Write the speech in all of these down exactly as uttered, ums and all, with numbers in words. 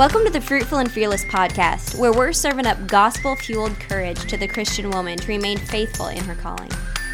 Welcome to the Fruitful and Fearless podcast, where we're serving up gospel-fueled courage to the Christian woman to remain faithful in her calling.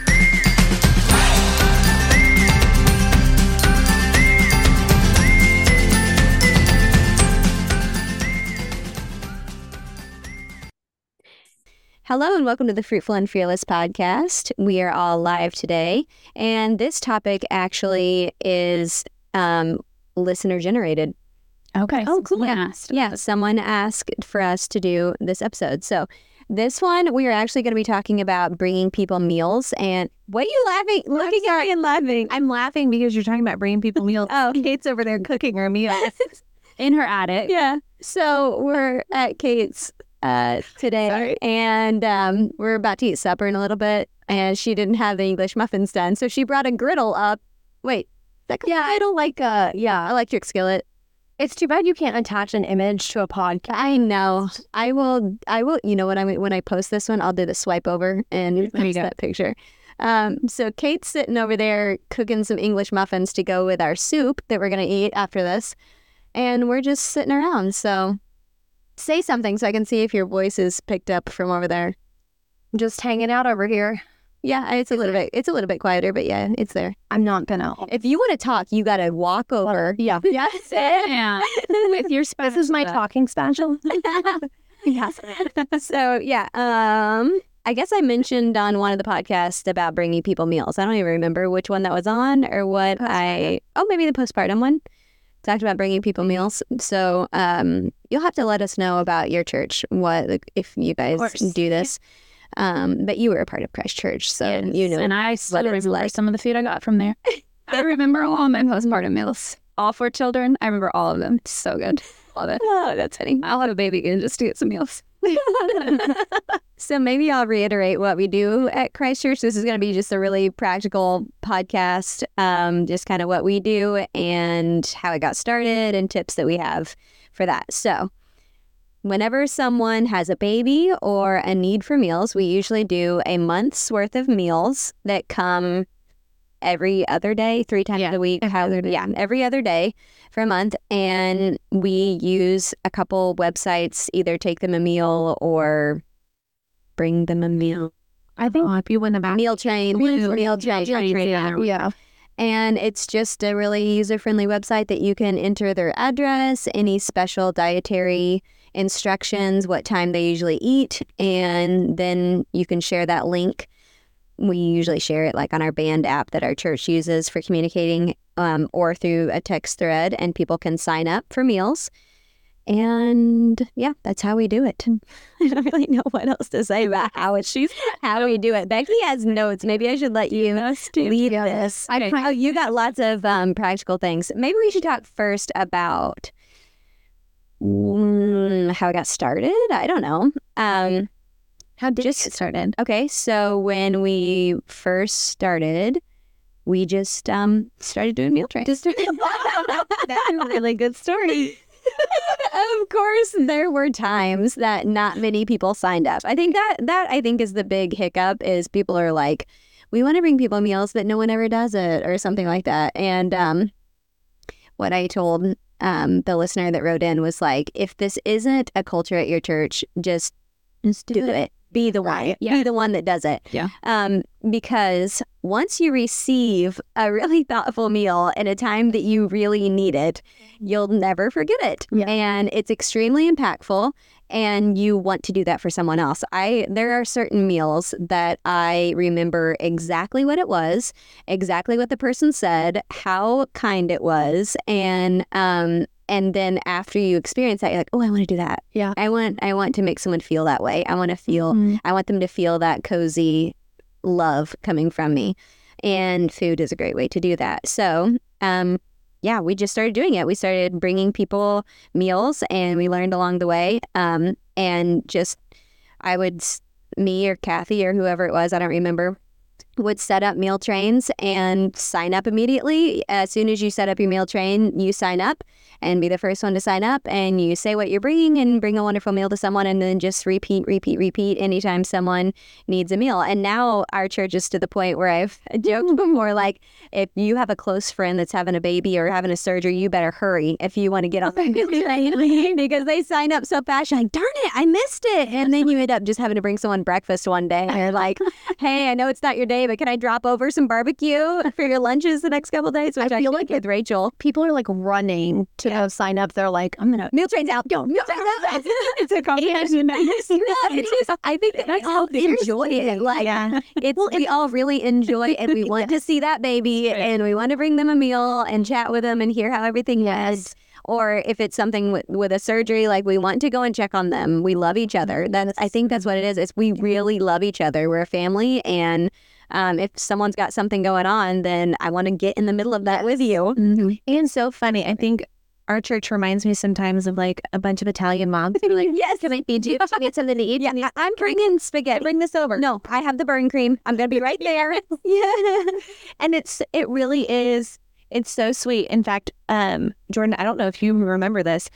Hello and welcome to the Fruitful and Fearless podcast. We are all live today, and this topic actually is um, listener-generated. Okay. Oh, cool. Someone Yeah. asked. yeah, someone asked for us to do this episode. So this one, we are actually going to be talking about bringing people meals. And what are you laughing? Looking at me and laughing. I'm laughing because you're talking about bringing people meals. Oh, Kate's over there cooking her meals in her attic. yeah. So we're at Kate's uh, today, Sorry. and um, we're about to eat supper in a little bit. And she didn't have the English muffins done, so she brought a griddle up. Wait, that Yeah, I don't like, uh, yeah. electric skillet. It's too bad you can't attach an image to a podcast. I know. I will. I will. You know what? I mean, when I post this one, I'll do the swipe over and There you post go. that picture. Um, so Kate's sitting over there cooking some English muffins to go with our soup that we're gonna eat after this, and we're just sitting around. So say something so I can see if your voice is picked up from over there. Just hanging out over here. Yeah, it's a little bit. It's a little bit quieter, but yeah, it's there. I'm not gonna. If you want to talk, you gotta walk over. Yeah. Yes. Yeah. With your This is my talking special. Yes. So yeah, um, I guess I mentioned on one of the podcasts about bringing people meals. I don't even remember which one that was on or what I. Oh, maybe the postpartum one. Talked about bringing people meals. So um, you'll have to let us know about your church. What like, if you guys course. do this? Um, but you were a part of Christ Church, so Yes. you know. And I still what it's remember like. some of the food I got from there. I remember all my postpartum meals. All for children. I remember all of them. It's so good. Love it. Oh, that's funny. I'll have a baby again just to get some meals. So maybe I'll reiterate what we do at Christ Church. This is going to be just a really practical podcast, um, just kind of what we do and how it got started and tips that we have for that. So whenever someone has a baby or a need for meals, we usually do a month's worth of meals that come every other day, three times Yeah, a week. every How- other day. Yeah, every other day for a month. And we use a couple websites, either take them a meal or bring them a meal. I think if you win the back. Meal train. Meal train. Yeah. Yeah. And it's just a really user-friendly website that you can enter their address, any special dietary instructions, what time they usually eat, and then you can share that link. We usually share it like on our band app that our church uses for communicating, um, or through a text thread, and people can sign up for meals. And yeah, that's how we do it. I don't really know what else to say about how it's how we do it. Becky has notes. Maybe I should let you lead this. I Oh, you got lots of um, practical things. Maybe we should talk first about mm, how it got started. I don't know. Um, How did Just- you get started? okay, so when we first started, we just um, started doing meal trains. Just That's a really good story. Of course, there were times that not many people signed up. I think that that I think is the big hiccup is people are like, we want to bring people meals, but no one ever does it or something like that. And um, what I told um, the listener that wrote in was like, if this isn't a culture at your church, just Just do it. Be the one. Right. Be the one that does it. Yeah. Um, because once you receive a really thoughtful meal in a time that you really need it, you'll never forget it. Yeah. And it's extremely impactful, and you want to do that for someone else. I there are certain meals that I remember exactly what it was, exactly what the person said, how kind it was, and um and then after you experience that, you're like, oh, I want to do that. Yeah. I want I want to make someone feel that way. I want to feel Mhm. I want them to feel that cozy love coming from me. And food is a great way to do that. So, um, yeah, we just started doing it. We started bringing people meals, and we learned along the way. Um, and just, I would, s- me or Kathy or whoever it was, I don't remember, would set up meal trains and sign up immediately. As soon as you set up your meal train, you sign up and be the first one to sign up, and you say what you're bringing and bring a wonderful meal to someone, and then just repeat, repeat, repeat anytime someone needs a meal. And now our church is to the point where I've joked before, like, if you have a close friend that's having a baby or having a surgery, you better hurry if you want to get on the meal train because they sign up so fast. You're like, darn it, I missed it. And then you end up just having to bring someone breakfast one day. And you're like, hey, I know it's not your day, but can I drop over some barbecue for your lunches the next couple of days? Which I, I feel like with Rachel. People are like running to yeah. sign up. They're like, I'm going to meal trains out. Go. Meal trains out. It's a competition. I think that we all enjoy it. Like, yeah. it's, we all really enjoy it, and we want to see that baby, right. and we want to bring them a meal and chat with them and hear how everything yes. is. Or if it's something with, with a surgery, like we want to go and check on them. We love each other. That's, I think that's what it is. It's we really love each other. We're a family, and um, if someone's got something going on, then I want to get in the middle of that with you. Mm-hmm. And so funny. I think our church reminds me sometimes of like a bunch of Italian moms who are like, yes, can I feed you? Do you need something to eat? Yeah, I'm bringing spaghetti. Bring this over. No, I have the burn cream. I'm going to be right there. Yeah. And it's, it really is, it's so sweet. In fact, um, Jordan, I don't know if you remember this.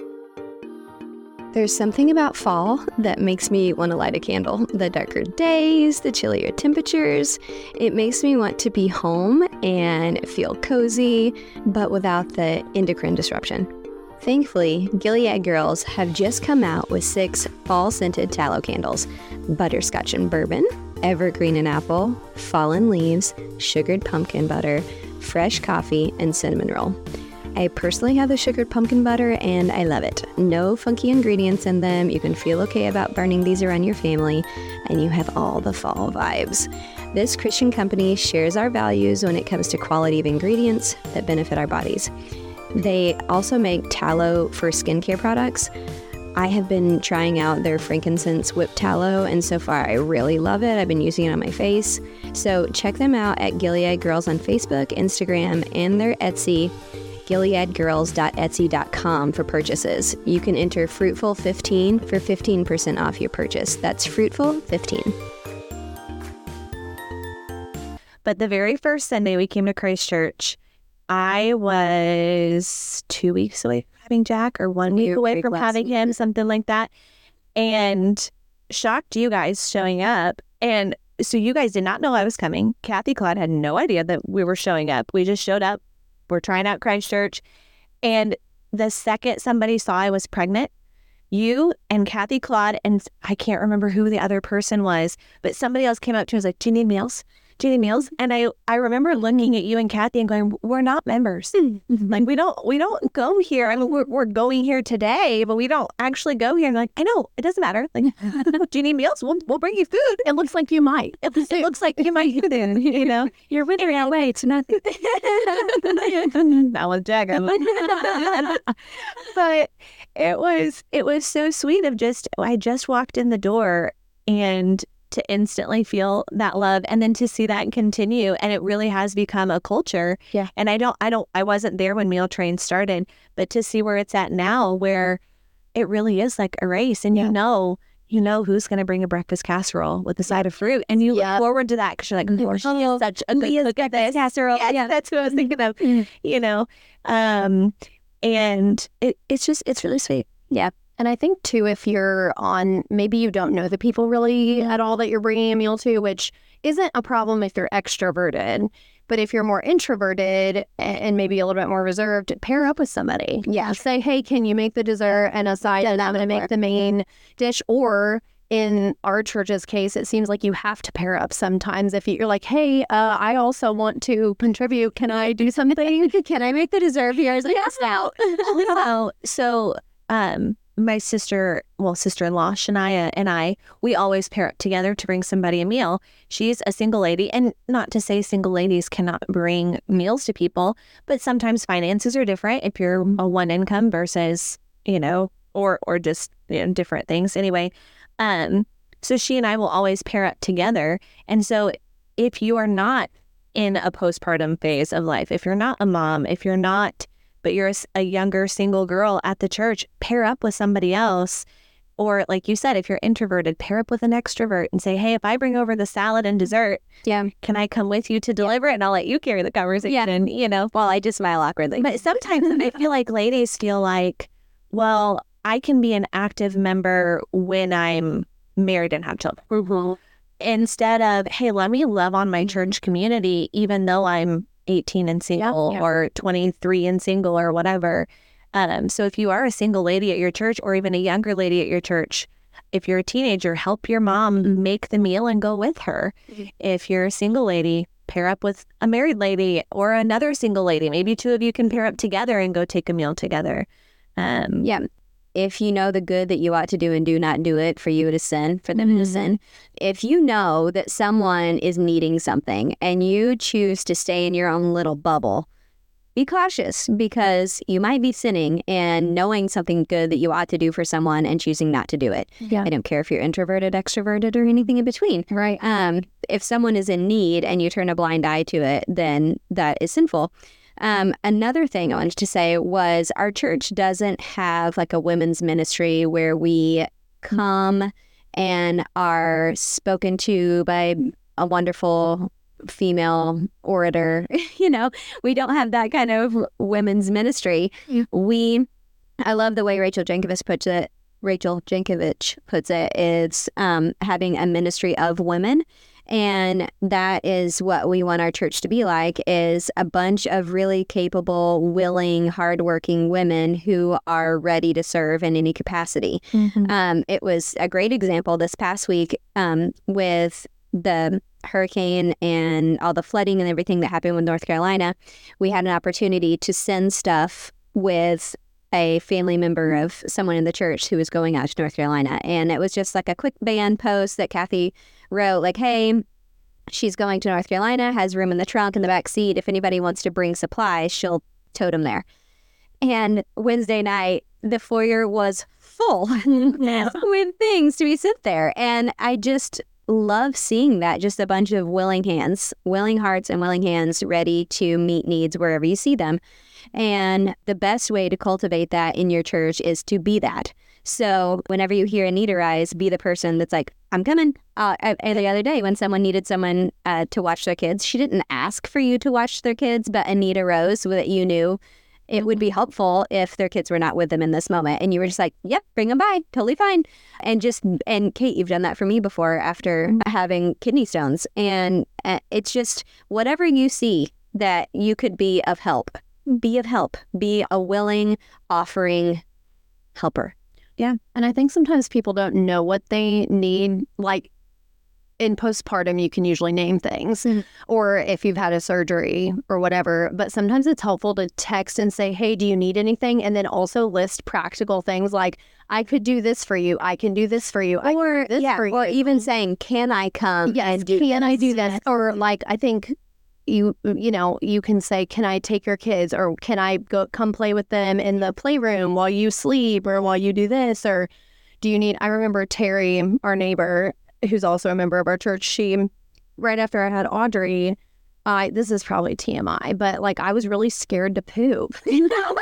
There's something about fall that makes me want to light a candle. The darker days, the chillier temperatures. It makes me want to be home and feel cozy, but without the endocrine disruption. Thankfully, Gilead Girls have just come out with six fall-scented tallow candles: butterscotch and bourbon, evergreen and apple, fallen leaves, sugared pumpkin butter, fresh coffee, and cinnamon roll. I personally have the sugared pumpkin butter, and I love it. No funky ingredients in them. You can feel okay about burning these around your family, and you have all the fall vibes. This Christian company shares our values when it comes to quality of ingredients that benefit our bodies. They also make tallow for skincare products. I have been trying out their frankincense whipped tallow, and so far I really love it. I've been using it on my face. So check them out at Gilead Girls on Facebook, Instagram, and their Etsy, gilead girls dot etsy dot com, for purchases. You can enter Fruitful fifteen for fifteen percent off your purchase. That's Fruitful fifteen. But the very first Sunday we came to Christ Church, I was two weeks away from having Jack, or one week away from having him, something like that. And shocked you guys showing up. And so you guys did not know I was coming. Kathy Claude had no idea that we were showing up. We just showed up. We're trying out Christ Church. And the second somebody saw I was pregnant, you and Kathy Claude, and I can't remember who the other person was, but somebody else came up to me and was like, do you need meals? Do you need meals? And I, I remember looking at you and Kathy and going, we're not members. Like, we don't we don't go here. I mean, we're, we're going here today, but we don't actually go here. And like, I know, it doesn't matter. Like, do you need meals? We'll, we'll bring you food. It looks like you might. It, it looks like you might, then, you know. You're withering away. It's nothing. Not with Jack. But it was, it was so sweet of just, I just walked in the door and to instantly feel that love, and then to see that continue. And it really has become a culture. Yeah. And I don't, I don't, I wasn't there when Meal Train started, but to see where it's at now, where it really is like a race, and yeah. you know, you know who's going to bring a breakfast casserole with a side of fruit, and you yeah. look forward to that because you're like, oh, she is such a good look at this casserole. Yeah, yeah, that's what I was thinking of. You know, um, and it, it's just, it's really sweet. Yeah. And I think, too, if you're on, maybe you don't know the people really at all that you're bringing a meal to, which isn't a problem if you're extroverted. But if you're more introverted and maybe a little bit more reserved, pair up with somebody. Yeah. Say, hey, can you make the dessert? And aside from that, I'm going to make the main dish. Or in our church's case, it seems like you have to pair up sometimes. If you're like, hey, uh, I also want to contribute. Can I do something? Can I make the dessert here? Like, yes, now. so, so, um, my sister, well, sister-in-law, Shania, and I, we always pair up together to bring somebody a meal. She's a single lady, and not to say single ladies cannot bring meals to people, but sometimes finances are different if you're a one income versus, you know, or or just, you know, different things. Anyway, um, so she and I will always pair up together. And so if you are not in a postpartum phase of life, if you're not a mom, if you're not but you're a, a younger single girl at the church, pair up with somebody else Or like you said, if you're introverted, pair up with an extrovert and say, hey, if I bring over the salad and dessert, Yeah. can I come with you to deliver it? And I'll let you carry the conversation, you know? Well, I just smile awkwardly. But sometimes I feel like ladies feel like, well, I can be an active member when I'm married and have children. Mm-hmm. Instead of, hey, let me love on my church community, even though I'm eighteen and single, Yeah. or twenty-three and single, or whatever. Um, so if you are a single lady at your church, or even a younger lady at your church, if you're a teenager, help your mom make the meal and go with her. Mm-hmm. If you're a single lady, pair up with a married lady or another single lady. Maybe two of you can pair up together and go take a meal together. Um, Yeah. If you know the good that you ought to do and do not do it, for you it is sin, for them it is sin. If you know that someone is needing something and you choose to stay in your own little bubble, be cautious, because you might be sinning and knowing something good that you ought to do for someone and choosing not to do it. Yeah. I don't care if you're introverted, extroverted, or anything in between. Right. Um, if someone is in need and you turn a blind eye to it, then that is sinful. Um, another thing I wanted to say was our church doesn't have like a women's ministry where we come and are spoken to by a wonderful female orator. You know, we don't have that kind of women's ministry. Yeah. We, I love the way Rachel Jankovic puts it. Rachel Jankovic puts it, it's um, having a ministry of women. And that is what we want our church to be like, is a bunch of really capable, willing, hardworking women who are ready to serve in any capacity. Mm-hmm. Um, it was a great example this past week um, with the hurricane and all the flooding and everything that happened with North Carolina. We had an opportunity to send stuff with a family member of someone in the church who was going out to North Carolina. And it was just like a quick band post that Kathy wrote, like, hey, she's going to North Carolina, has room in the trunk in the back seat. If anybody wants to bring supplies, she'll tote them there. And Wednesday night, the foyer was full with things to be sit there. And I just love seeing that, just a bunch of willing hands, willing hearts and willing hands ready to meet needs wherever you see them. And the best way to cultivate that in your church is to be that. So whenever you hear a need arise, be the person that's like, I'm coming. Uh, I, the other day when someone needed someone uh, to watch their kids, she didn't ask for you to watch their kids, but a need arose so that you knew it would be helpful if their kids were not with them in this moment. And you were just like, yep, bring them by. Totally fine. And just, and Kate, you've done that for me before after having kidney stones. And uh, it's just whatever you see that you could be of help, be of help, be a willing, offering helper. Yeah. And I think sometimes people don't know what they need. Like in postpartum, you can usually name things, Mm-hmm. or if you've had a surgery or whatever. But sometimes it's helpful to text and say, hey, do you need anything? And then also list practical things like, I could do this for you. I can do this for you. I Or, can do this yeah, for you. or even saying, can I come? Yes, and do can I do this? this? Or like, I think you, you know, you can say, can I take your kids, or can I go come play with them in the playroom while you sleep, or while you do this? Or do you need, I remember Terry, our neighbor, who's also a member of our church, she, right after I had Audrey, I, this is probably T M I, but like I was really scared to poop. You know?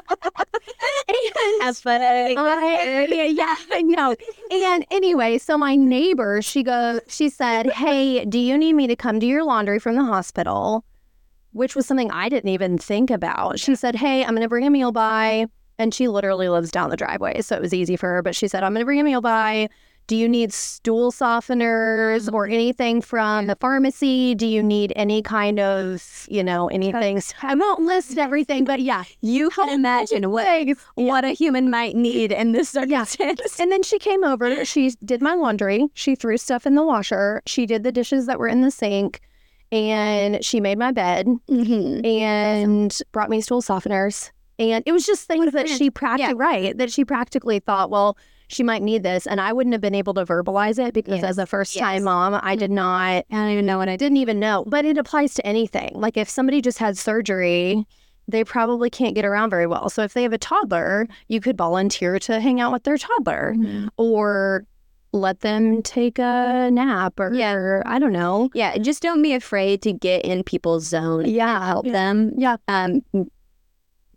That's funny. I, yeah, I know. And anyway, so my neighbor, she goes, she said, hey, do you need me to come do your laundry from the hospital? Which was something I didn't even think about. She said, hey, I'm going to bring a meal by. And she literally lives down the driveway, so it was easy for her. But she said, I'm going to bring a meal by. Do you need stool softeners or anything from the pharmacy? Do you need any kind of, you know, anything? I won't list everything, but yeah. You can imagine what, what a human might need in this circumstance. And then she came over, she did my laundry, she threw stuff in the washer, she did the dishes that were in the sink, and she made my bed, Mm-hmm. and brought me stool softeners. And it was just things that she practically, Yeah. right, that she practically thought, well, she might need this. And I wouldn't have been able to verbalize it because Yes. as a first time Yes. mom, I did not, I don't even know what I did. didn't even know. But it applies to anything. Like if somebody just had surgery, they probably can't get around very well. So if they have a toddler, you could volunteer to hang out with their toddler, Mm-hmm. or let them take a nap, or, Yeah. or I don't know. Yeah, just don't be afraid to get in people's zone. Yeah. Help them. Yeah. Um,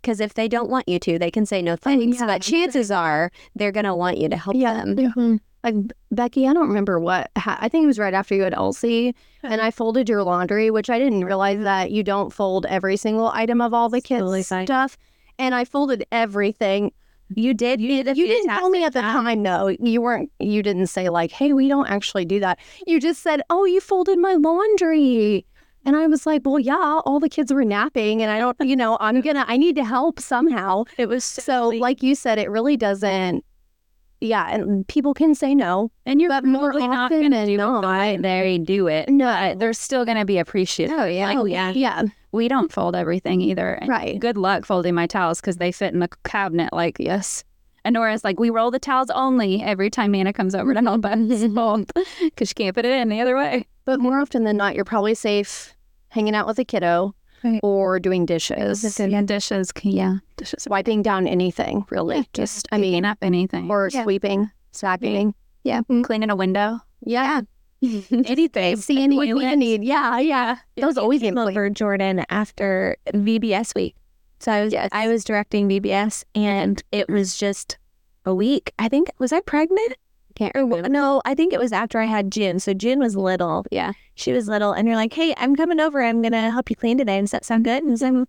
Because if they don't want you to, they can say no thanks. yeah. But chances are they're going to want you to help Yeah. them. Mm-hmm. Like, Becky, I don't remember what, ha- I think it was right after you had Elsie, and I folded your laundry, which I didn't realize that you don't fold every single item of all the kids' Totally fine. stuff. And I folded everything. You did. You did. A You didn't tell me at the fantastic job. time, though. You weren't, you didn't say, like, hey, we don't actually do that. You just said, oh, you folded my laundry. And I was like, well, yeah, all the kids were napping, and I don't, you know, I'm gonna, I need to help somehow. It was so, So, sweet. like you said, it really doesn't, yeah, and people can say no. And you're But more probably not often going to than do not. it right there, you do it. No. But they're still going to be appreciative. Oh, yeah. Oh, yeah. Yeah. We don't fold everything either. And Right. good luck folding my towels because they fit in the cabinet like yes. And Nora's like, we roll the towels only every time Nana comes over to help us fold because she can't put it in the other way. But more often than not, you're probably safe hanging out with a kiddo Right. or doing dishes, Yeah, dishes. Yeah, dishes. wiping down anything, really. Just, I mean, Picking up anything. or Yeah. sweeping, vacuuming. Yeah. Cleaning a window. Yeah. anything. See anything you need. Yeah, yeah. Those always Came get clean. over Jordan after V B S week. So I was Yes. I was directing V B S, and it was just a week. I think was I pregnant? Can't Or, remember. no, I think it was after I had June. So June was little. Yeah. She was little, and you're like, "Hey, I'm coming over. I'm gonna help you clean today. Does that sound good?" And so,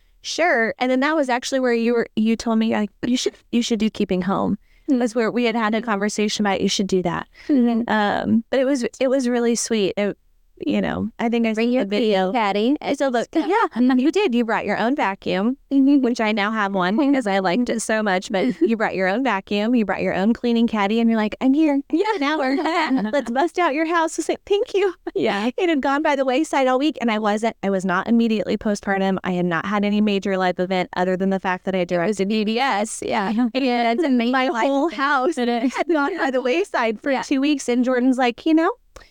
sure. And then that was actually where you were. You told me like you should you should do keeping home. That's where we had had a conversation about you should do that. Um, but it was it was really sweet. It, you know, I think I Bring saw your the video. caddy. So look, yeah, you did. You brought your own vacuum, which I now have one because I liked it so much. But you brought your own vacuum. You brought your own cleaning caddy, and you're like, "I'm here. Yeah, an hour. Let's bust out your house." And say thank you. Yeah. It had gone by the wayside all week, and I wasn't. I was not immediately postpartum. I had not had any major life event other than the fact that I directed V B S. Yeah, and my whole house had gone by the wayside for two weeks. And Jordan's like, you know,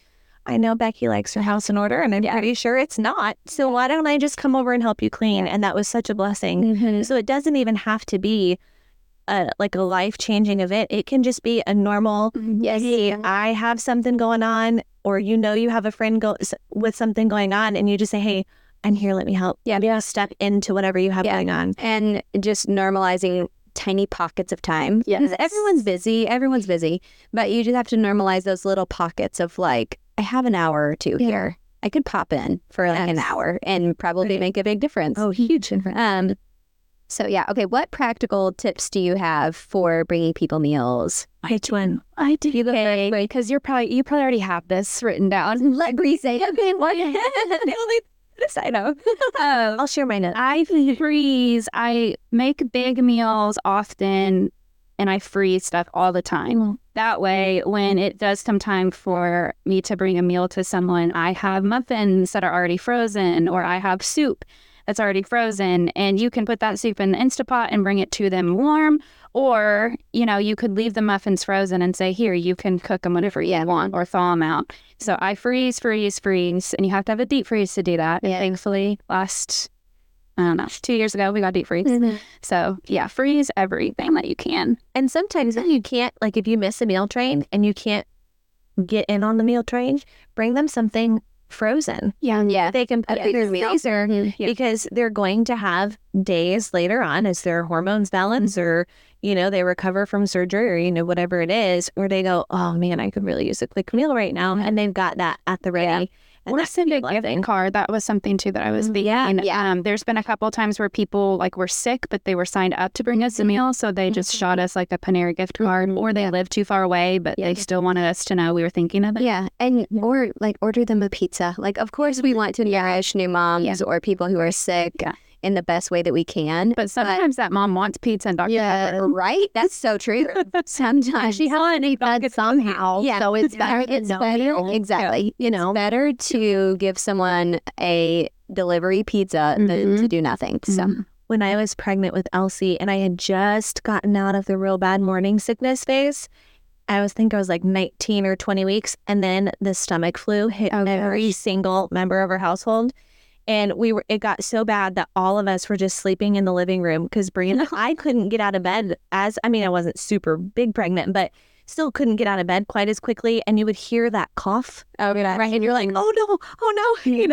I know Becky likes her house in order, and I'm pretty sure it's not. So why don't I just come over and help you clean? And that was such a blessing. Mm-hmm. So it doesn't even have to be a, like a life-changing event. It can just be a normal, Yes. hey, I have something going on, or you know you have a friend go s- with something going on, and you just say, hey, I'm here, let me help. Yeah. Yeah. Step into whatever you have Yeah. going on. And just normalizing tiny pockets of time. Yes. 'Cause everyone's busy. Everyone's busy. But you just have to normalize those little pockets of like, I have an hour or two Yeah. here. I could pop in for like an Yes. hour and probably Right. make a big difference. Oh, huge difference. Um, so yeah, okay. What practical tips do you have for bringing people meals? Which one? I do. You go Okay, first. because you're probably you probably already have this written down. Let me say it. Okay, what? The only this I know. Um, I'll share my notes. I freeze. I make big meals often, and I freeze stuff all the time. That way, when it does come time for me to bring a meal to someone, I have muffins that are already frozen, or I have soup that's already frozen, and you can put that soup in the Instapot and bring it to them warm. Or, you know, you could leave the muffins frozen and say, here, you can cook them whenever you want or thaw them out. So I freeze, freeze, freeze, and you have to have a deep freeze to do that. Yeah. Thankfully, last, I don't know, two years ago, we got deep freeze. Mm-hmm. So yeah, freeze everything that you can. And sometimes if you can't, like if you miss a meal train and you can't get in on the meal train, bring them something frozen. Yeah, yeah. They can put A it in bigger the meal. freezer Mhm. because they're going to have days later on as their hormones balance or, you know, they recover from surgery or, you know, whatever it is, where they go, oh man, I could really use a quick meal right now. And they've got that at the ready. And Or that's send a blessing. gift card. That was something too that I was thinking. Yeah, yeah. Um, there's been a couple times where people like were sick, but they were signed up to bring us a meal, so they just shot us like a Panera gift card, or they live too far away, but they still wanted us to know we were thinking of it. Yeah, and or like order them a pizza. Like, of course, we want to nourish new moms or people who are sick Yeah. in the best way that we can. But sometimes that mom wants pizza and Doctor yeah, Pepper. right. That's so true. Sometimes She has to eat that somehow. Yeah. So it's better than it's no better. meal. Exactly. You know. It's better to give someone a delivery pizza than Mhm. to do nothing. So Mhm. When I was pregnant with Elsie and I had just gotten out of the real bad morning sickness phase, I was think I was like nineteen or twenty weeks. And then the stomach flu hit Oh, every gosh. single member of our household. And we were, it got so bad that all of us were just sleeping in the living room because Brian, I couldn't get out of bed as, I mean, I wasn't super big pregnant, but still couldn't get out of bed quite as quickly. And you would hear that cough. oh, gosh. Right. And you're like, oh no, oh no, you know?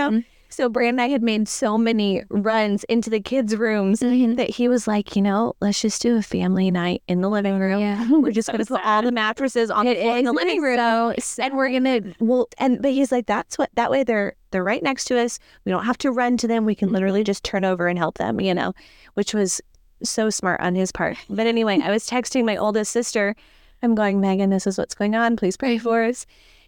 So Brand and I had made so many runs into the kids' rooms Mhm. that he was like, you know, let's just do a family night in the living room. Yeah. We're just going to put all the mattresses on the floor in the living room. So And we're gonna well, and but he's like, that's what that way they're they're right next to us. We don't have to run to them. We can literally just turn over and help them, you know, which was so smart on his part. But anyway, I was texting my oldest sister. I'm going, Megan, this is what's going on. Please pray for us.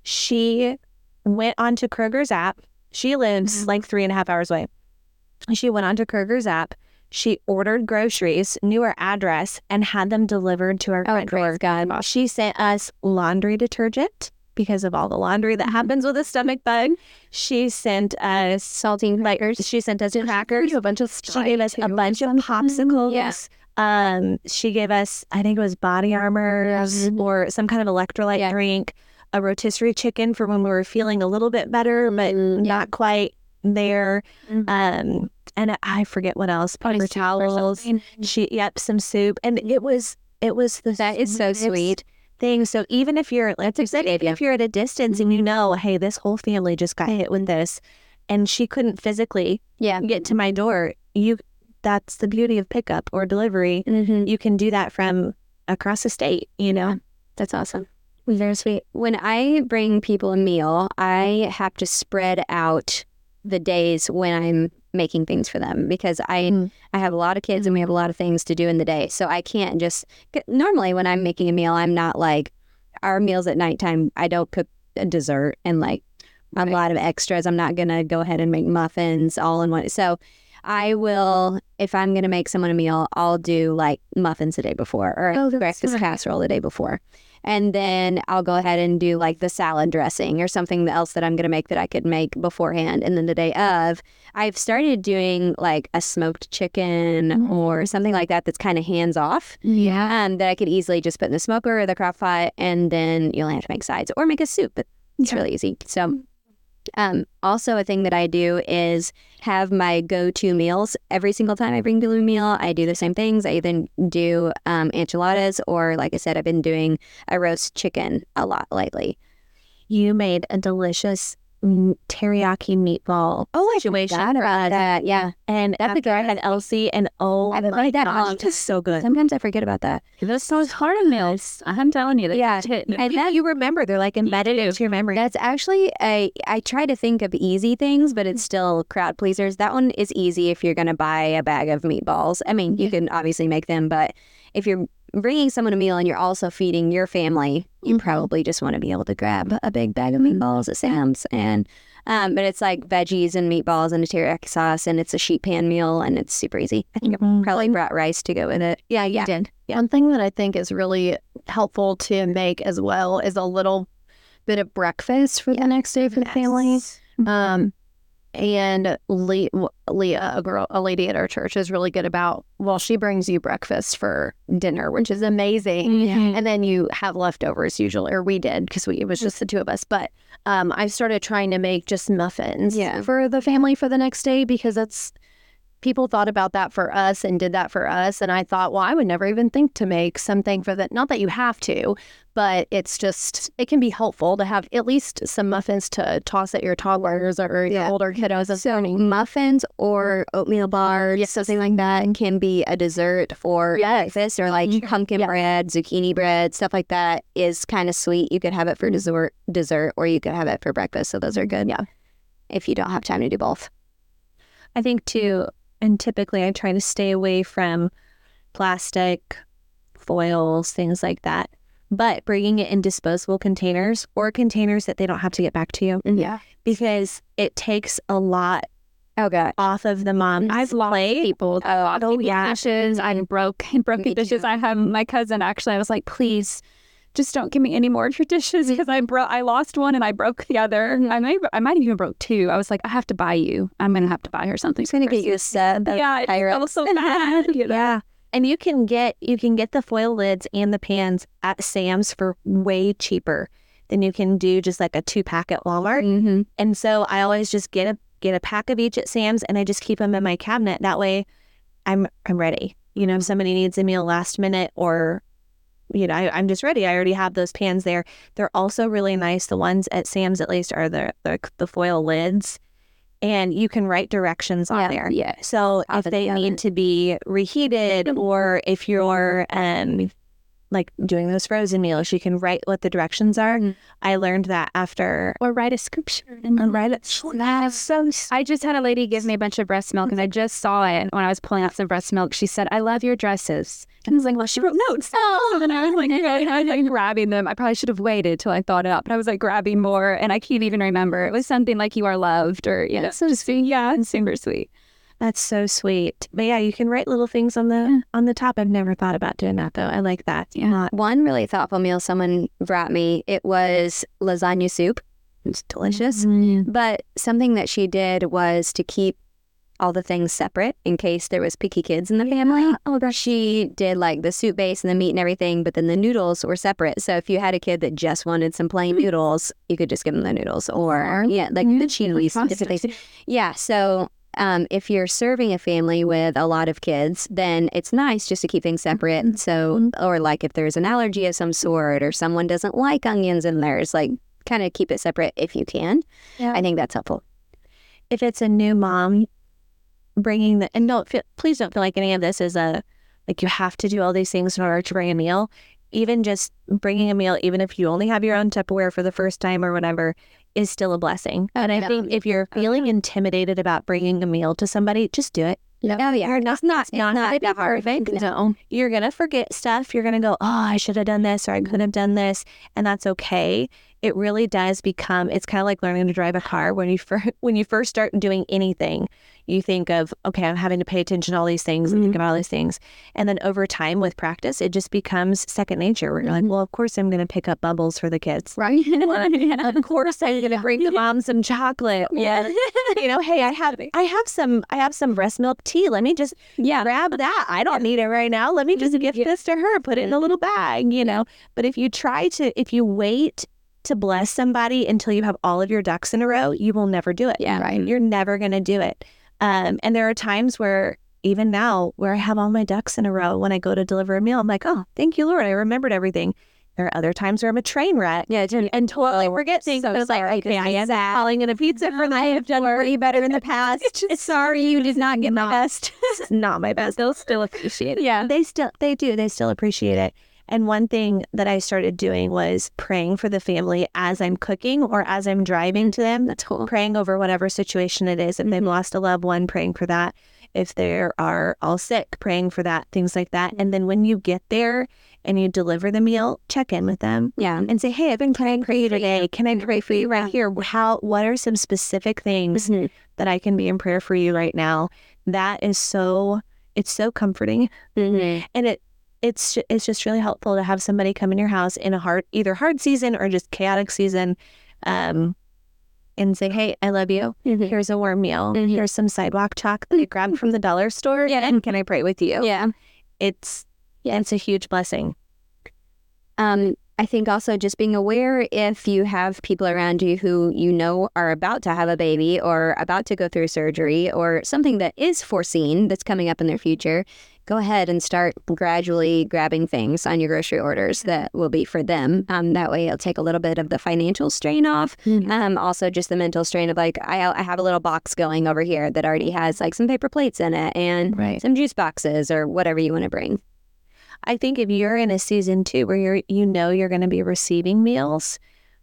She went onto Kroger's app. She lives like three and a half hours away. She went onto Kroger's app. She ordered groceries, knew our address, and had them delivered to our Oh, front door. praise God. She sent us laundry detergent because of all the laundry that happens with a stomach bug. She sent us Saltine like crackers. she sent us crackers. a bunch of She gave us a bunch of popsicles. Yeah. Um, she gave us, I think it was body armor Mhm. or some kind of electrolyte Yeah. drink, a rotisserie chicken for when we were feeling a little bit better, but Mm, not quite there. Mhm. Um, and I forget what else. Paper towels. She, yep, some soup, and it was it was the That is so sweetest sweet. thing. So even if you're, like I said, idea. if you're at a distance and you know, hey, this whole family just got hit with this, and she couldn't physically Yeah. get to my door, you that's the beauty of pickup or delivery. Mm-hmm. You can do that from across the state, you know. That's awesome. Very sweet. When I bring people a meal, I have to spread out the days when I'm making things for them because I Mm. I have a lot of kids and we have a lot of things to do in the day. So I can't just normally when I'm making a meal, I'm not like our meals at nighttime. I don't cook a dessert and like a lot of extras. I'm not gonna go ahead and make muffins all in one. So I will, if I'm gonna make someone a meal, I'll do like muffins the day before or Oh, that's breakfast smart. casserole the day before. And then I'll go ahead and do like the salad dressing or something else that I'm going to make that I could make beforehand. And then the day of, I've started doing like a smoked chicken or something like that that's kind of hands off. Yeah. Um, that I could easily just put in the smoker or the crock pot, and then you'll have to make sides or make a soup. But it's really easy. So, um, also a thing that I do is have my go-to meals every single time I bring people a meal. I do the same things. I either do um, enchiladas or, like I said, I've been doing a roast chicken a lot lately. You made a delicious mm, teriyaki meatball Oh, I situation forgot for about us. that. Yeah, And That'd be after I had Elsie, and oh I haven't my made that in a gosh, long it was so good. sometimes I forget about that. Those those hard meals. I'm telling you, they Yeah. hit. And that You remember, they're like embedded into your memory. That's actually a. I try to think of easy things, but it's still crowd pleasers. That one is easy if you're going to buy a bag of meatballs. I mean, you can obviously make them, but if you're bringing someone a meal and you're also feeding your family, you probably just want to be able to grab a big bag of meatballs at Sam's. And um, but it's like veggies and meatballs and a teriyaki sauce, and it's a sheet pan meal, and it's super easy. I think I probably brought rice to go with it. yeah, you did. Yeah. One thing that I think is really helpful to make as well is a little bit of breakfast for the next day for the family. Um, and Le- Leah, a girl, a lady at our church, is really good about, well, she brings you breakfast for dinner, which is amazing. Mm-hmm. And then you have leftovers usually, or we did because we it was just the two of us. But um, I started trying to make just muffins Yeah. for the family for the next day because that's people thought about that for us and did that for us. And I thought, well, I would never even think to make something for that. Not that you have to, but it's just, it can be helpful to have at least some muffins to toss at your toddlers or your Yeah. older kiddos. So muffins or oatmeal bars, something like that, can be a dessert for Yes. breakfast, or like pumpkin Yeah. bread, zucchini bread, stuff like that is kind of sweet. You could have it for dessert, dessert, or you could have it for breakfast. So those are good. Yeah. If you don't have time to do both. I think too, and typically I try to stay away from plastic, foils, things like that. But bringing it in disposable containers or containers that they don't have to get back to you, Yeah. because it takes a lot Oh god. off of the mom. I've lost played. people. Oh, Oh yeah. Dishes. I broke broke Me the dishes. too. I have my cousin actually. I was like, please, just don't give me any more of your dishes because I broke. I lost one and I broke the other. I may I might have even broke two. I was like, I have to buy you. I'm gonna have to buy her something. It's gonna get you a set. Of Yeah, I Pyrex. felt so bad. You know? Yeah. And you can get you can get the foil lids and the pans at Sam's for way cheaper than you can do just like a two pack at Walmart. Mm-hmm. And so I always just get a get a pack of each at Sam's, and I just keep them in my cabinet. That way, I'm I'm ready. You know, if somebody needs a meal last minute, or you know, I, I'm just ready. I already have those pans there. They're also really nice. The ones at Sam's, at least, are the the, the foil lids. and you can write directions on Yeah, there. yeah. So Pop if it they together. need to be reheated, or if you're um like doing those frozen meals, you can write what the directions are. Mhm. I learned that after. Or write a scripture. And Write it. That's so. I just had a lady give me a bunch of breast milk, and I just saw it when I was pulling out some breast milk. She said, "I love your dresses." And I was like, "Well, she wrote notes." Oh, and I was like, I was like grabbing them. I probably should have waited till I thought it up, but I was like grabbing more, and I can't even remember. It was something like "You are loved," or you know, so just yeah, it's super sweet. That's so sweet. But yeah, you can write little things on the on the top. I've never thought about doing that though. I like that. Yeah. One really thoughtful meal someone brought me, it was lasagna soup. It's delicious. But something that she did was to keep all the things separate in case there was picky kids in the family. Oh, she did like the soup base and the meat and everything, but then the noodles were separate. So if you had a kid that just wanted some plain noodles, you could just give them the noodles, or yeah, like the cheese. Yeah. So um, if you're serving a family with a lot of kids, then it's nice just to keep things separate. So, or like if there's an allergy of some sort, or someone doesn't like onions in theirs, like kind of keep it separate if you can. Yeah. I think that's helpful. If it's a new mom, bringing the, and don't feel, please don't feel like any of this is a, like you have to do all these things in order to bring a meal. Even just bringing a meal, even if you only have your own Tupperware for the first time or whatever, is still a blessing. And I think if you're feeling intimidated about bringing a meal to somebody, just do it. Yeah. Oh, yeah. You're not, not, It's not that hard. No. You're going to forget stuff. You're going to go, oh, I should have done this, or I could have done this. And that's okay. It really does become, it's kind of like learning to drive a car. When you, fir- when you first start doing anything, you think of, okay, I'm having to pay attention to all these things and think about all these things. And then over time with practice, it just becomes second nature, where you're like, well, of course I'm going to pick up bubbles for the kids. Right. Of course I'm going to bring the mom some chocolate. Yeah. You know, hey, I have I have some I have some breast milk tea. Let me just Yeah. grab that. I don't need it right now. Let me just gift this to her. Put it in a little bag, you know. But if you try to, if you wait to bless somebody until you have all of your ducks in a row, you will never do it. Yeah. Right. You're never going to do it. Um, and there are times where, even now, where I have all my ducks in a row, when I go to deliver a meal, I'm like, oh, thank you, Lord, I remembered everything. There are other times where I'm a train wreck. Yeah, And totally forget things. so I was like, sorry, okay, I this am is sad. calling in a pizza for I have done way better in the past. Sorry, you did not get my best. It's not my best. They'll still appreciate it. Yeah. They still, they do. They still appreciate it. And one thing that I started doing was praying for the family as I'm cooking or as I'm driving to them. That's cool. Praying over whatever situation it is. If they've lost a loved one, praying for that. If they are all sick, praying for that, things like that. And then when you get there and you deliver the meal, check in with them. Yeah. And say, hey, I've been praying for you today. Can I pray for you right here? How? What are some specific things Mhm. that I can be in prayer for you right now? That is so, it's so comforting. Mhm. And it, it's, ju- it's just really helpful to have somebody come in your house in a hard, either hard season or just chaotic season, um, and say, hey, I love you. Mhm. Here's a warm meal. Mhm. Here's some sidewalk chalk that I grabbed from the dollar store. Yeah. And can I pray with you? Yeah. It's, yeah, it's a huge blessing. Um, I think also just being aware if you have people around you who you know are about to have a baby or about to go through surgery or something that is foreseen that's coming up in their future, go ahead and start gradually grabbing things on your grocery orders that will be for them. Um, that way it'll take a little bit of the financial strain off. Um, also just the mental strain of like, I, I have a little box going over here that already has like some paper plates in it and Right. some juice boxes or whatever you want to bring. I think if you're in a season too where you're, you know, you're going to be receiving meals,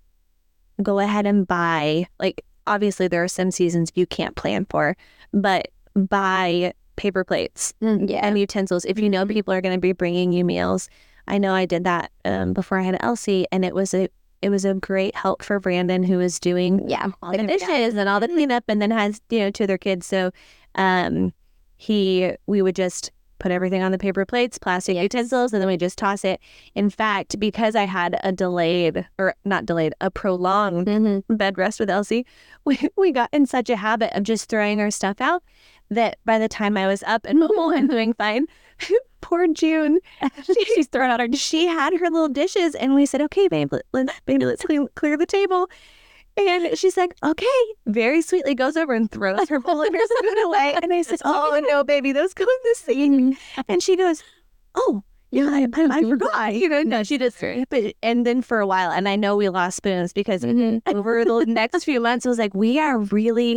go ahead and buy, like, obviously there are some seasons you can't plan for, but buy paper plates Yeah. and utensils. If you know people are going to be bringing you meals, I know I did that um, before I had Elsie, and it was a, it was a great help for Brandon, who was doing Yeah. all the dishes and all the cleanup, and then has, you know, two other kids. So, um, he, we would just put everything on the paper plates, plastic utensils, and then we just toss it. In fact, because I had a delayed, or not delayed, a prolonged Mm-hmm. bed rest with Elsie, we, we got in such a habit of just throwing our stuff out that by the time I was up and mobile and doing fine, poor June, she's thrown out her, she had her little dishes, and we said, okay, babe, let, let's, baby, let's clean, clear the table. And she's like, okay, very sweetly goes over and throws her bowl and her spoon away. And I said, oh, no, baby, those go in the sink. And she goes, oh, yeah, I, I, I forgot. You know, no, she just, but, and then for a while, and I know we lost spoons because over the next few months, it was like, we are really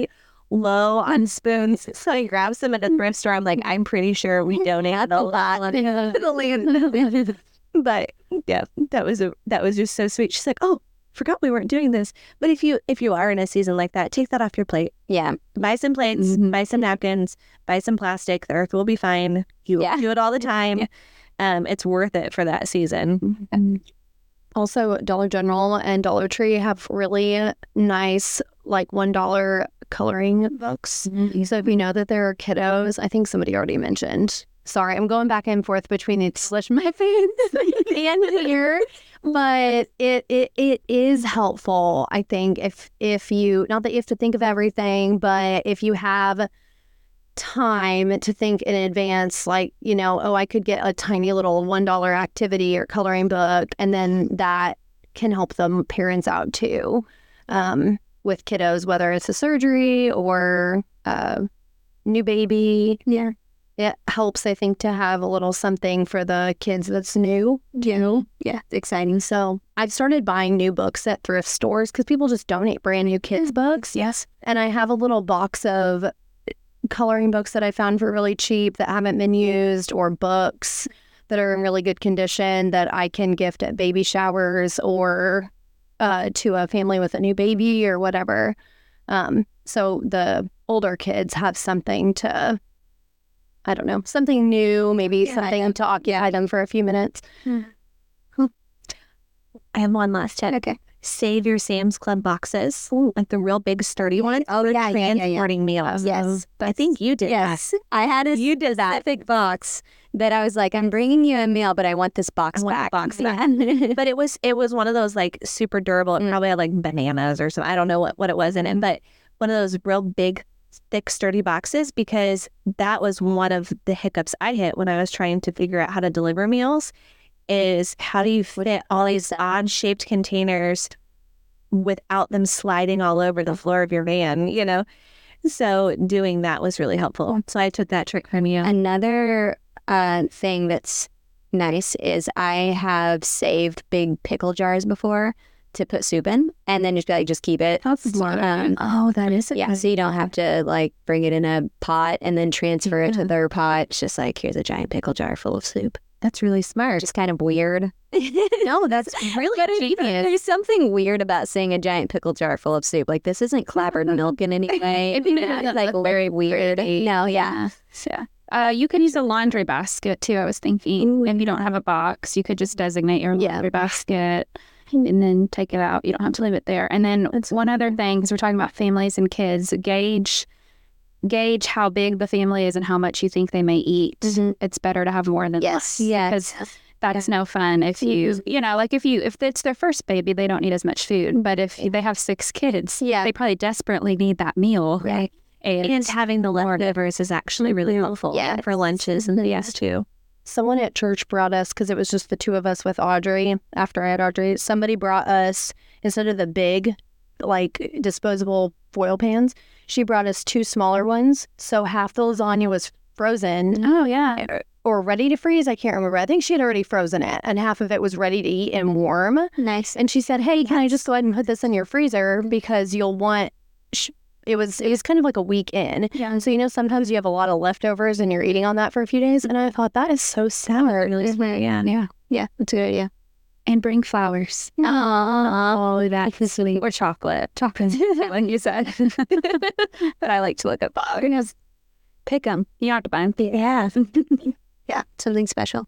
low on spoons. So I grabbed some at a thrift store. I'm like, I'm pretty sure we donated a lot to the land. But yeah, that was a that was just so sweet. She's like, oh, forgot we weren't doing this. But if you if you are in a season like that, take that off your plate. Yeah. Buy some plates, Mm-hmm. buy some napkins, buy some plastic. The earth will be fine. You Yeah. do it all the time. Yeah. Um, it's worth it for that season. And also, Dollar General and Dollar Tree have really nice, like one dollar coloring books. Mm-hmm. So if you know that there are kiddos, I think somebody already mentioned. Sorry, I'm going back and forth between the slash my face and here, but it, it it is helpful. I think if if you not that you have to think of everything, but if you have time to think in advance, like, you know, oh, I could get a tiny little one dollar activity or coloring book, and then that can help them parents out too, um, with kiddos, whether it's a surgery or a new baby. Yeah. It helps, I think, to have a little something for the kids that's new, you know? Yeah. It's exciting. So I've started buying new books at thrift stores because people just donate brand new kids' books. Yes. And I have a little box of coloring books that I found for really cheap that haven't been used, or books that are in really good condition that I can gift at baby showers or uh, to a family with a new baby or whatever. Um, so the older kids have something to, I don't know, something new, maybe Yeah, something to occupy them for a few minutes. I have one last tip. Okay. Save your Sam's Club boxes, like the real big sturdy ones. Oh, yeah, yeah, yeah, yeah. Transporting meals. Yes. I think you did Yes. that. I had a You did that. specific box that I was like, I'm bringing you a meal, but I want this box I want the back. box Yeah. But it was it was one of those like super durable. It Mm. probably had like bananas or something. I don't know what, what it was in it, but one of those real big, thick, sturdy boxes, because that was one of the hiccups I hit when I was trying to figure out how to deliver meals, is how do you fit all these odd shaped containers without them sliding all over the floor of your van, you know? So doing that was really helpful. So I took that trick from you. Another uh, thing that's nice is I have saved big pickle jars before to put soup in, and then just be like, just keep it. That's smart. Um, Oh, that is a yeah, so you don't have to like bring it in a pot and then transfer it to Yeah. their pot. It's just like, here's a giant pickle jar full of soup. That's really smart. Just kind of weird. No, that's really But it- genius. there's something weird about seeing a giant pickle jar full of soup. Like, this isn't clabbered milk in any way. It's like very weird. No, yeah. Yeah. Uh, you could use a laundry basket too. I was thinking, if you don't have a box, you could just designate your Yeah. laundry basket and then take it out. You don't have to leave it there. And then one other thing, because we're talking about families and kids, gauge gauge how big the family is and how much you think they may eat. Mhm. It's better to have more than Yes. less. Yes. Because that's no fun if you, you know, like if you, if it's their first baby, they don't need as much food. But if they have six kids, Yeah. they probably desperately need that meal. Right. And, And having the leftovers is actually really helpful Yeah. for lunches and things too. Someone at church brought us, because it was just the two of us with Audrey, after I had Audrey, somebody brought us, instead of the big, like, disposable foil pans, she brought us two smaller ones. So half the lasagna was frozen oh, yeah. or ready to freeze. I can't remember. I think she had already frozen it, and half of it was ready to eat and warm. Nice. And she said, hey, can I just go ahead and put this in your freezer, because you'll want... Sh- It was it was kind of like a week in. Yeah. And so, you know, sometimes you have a lot of leftovers and you're eating on that for a few days. And I thought, that is so smart. Yeah. Yeah. Yeah. That's a good idea. And bring flowers. Oh, that's sweet. Or chocolate. Chocolate, like you said. But I like to look at flowers. Pick them. You don't have to buy them. Yeah. Yeah. Something special.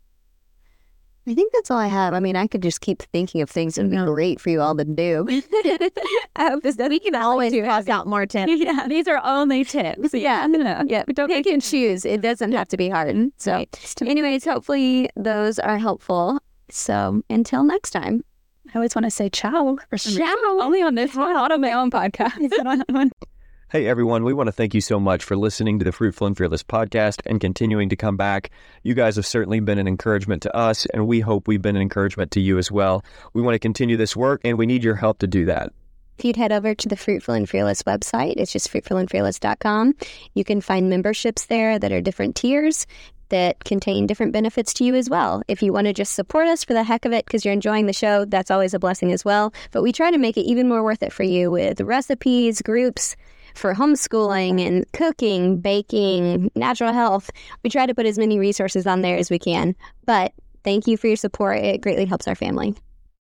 I think that's all I have. I mean, I could just keep thinking of things that would be great for you all to do. I hope this we can always toss out more tips. Yeah, these are only tips. Yeah. No, Yeah, we don't pick and choose. It doesn't have to be hard. So, anyways, hopefully those are helpful. So, until next time. I always want to say ciao. Ciao. Only on this one, not on my own podcast. Hey everyone, we want to thank you so much for listening to the Fruitful and Fearless podcast and continuing to come back. You guys have certainly been an encouragement to us, and we hope we've been an encouragement to you as well. We want to continue this work, and we need your help to do that. If you'd head over to the Fruitful and Fearless website, it's just fruitful and fearless dot com. You can find memberships there that are different tiers that contain different benefits to you as well. If you want to just support us for the heck of it because you're enjoying the show, that's always a blessing as well. But we try to make it even more worth it for you with recipes, groups, for homeschooling and cooking, baking, natural health. We try to put as many resources on there as we can. But thank you for your support. It greatly helps our family.